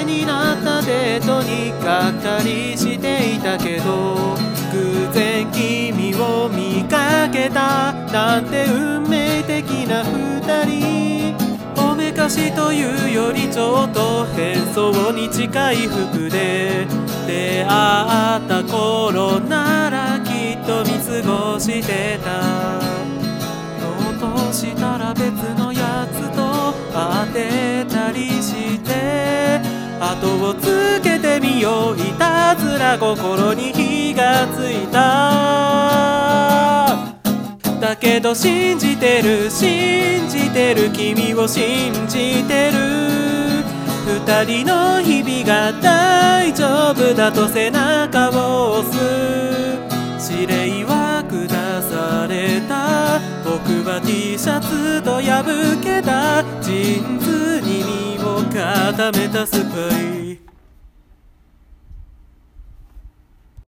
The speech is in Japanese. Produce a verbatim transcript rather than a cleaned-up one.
になったデートにがっかりしていたけど、偶然君を見かけたなんて運命的な二人。おめかしというよりちょっと変装に近い服で出会った頃ならきっと見過ごしてた。ひょっとしたら別のやつと会ってたりして、後をつけてみよう、いたずら心に火がついた。だけど信じてる信じてる君を信じてる。二人の日々が大丈夫だと背中を押す。指令は下された。僕は T シャツと破けたジーンズに身を固めたスパイ。